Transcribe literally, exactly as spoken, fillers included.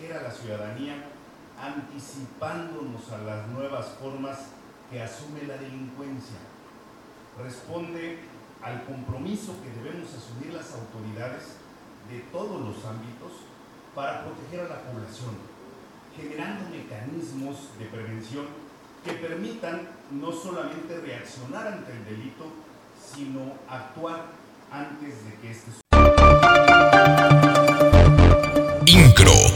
proteger a la ciudadanía anticipándonos a las nuevas formas que asume la delincuencia. Responde al compromiso que debemos asumir las autoridades de todos los ámbitos para proteger a la población, generando mecanismos de prevención que permitan no solamente reaccionar ante el delito, sino actuar antes de que este suceda. INCRO.